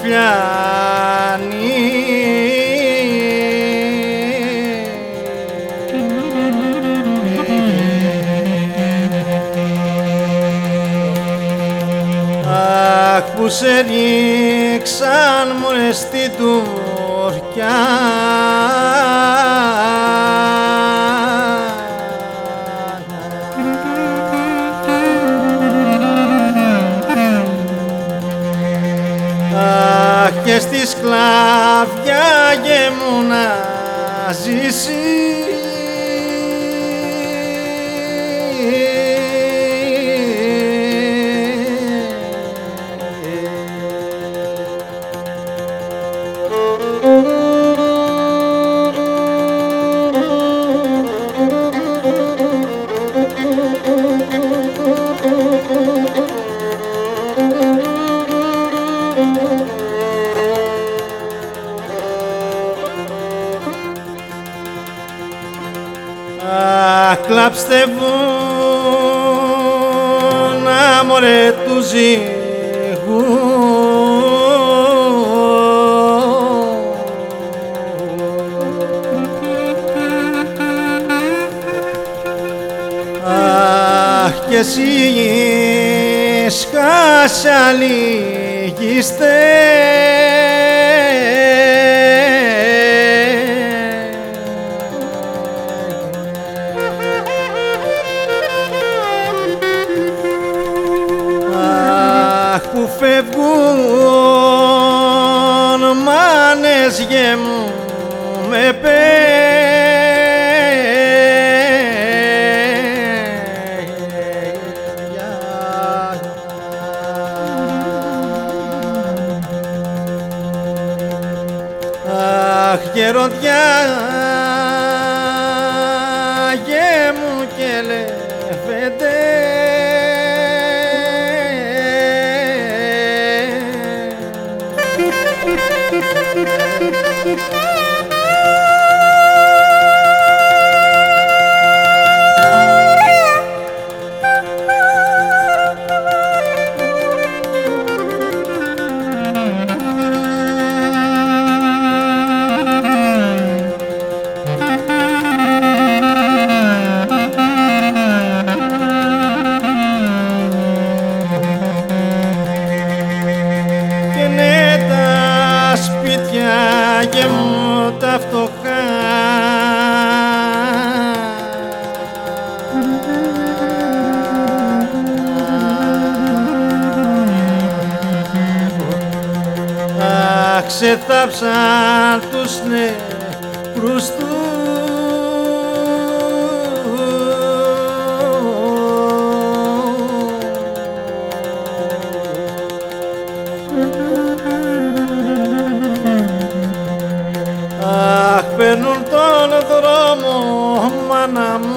φλιάνει. Αχ, που σε ρίξαν μωρέ στην Τουρκιά. Αχ, και στη σκλαβιά γέμου να ζήσει. Αχ, κλάψτε βούνα μωρέ του ζύγου. Αχ, κι εσείς χασιαλίγιστε. Που φεύγουν μάνες γεμούν με παιδιά. Αχ, γεροντιά γέμουν και λεφέντε. Και ναι, τα σπίτια γεμούν τα φτωχά. Αχ, ξεθάψαν τους νεκρούς τους. Αχ, παίρνουν τον δρόμο, μάνα μου.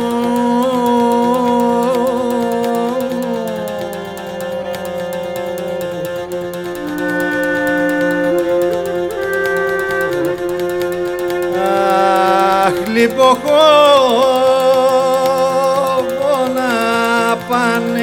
Αχ, λιποχόβω να πάνε.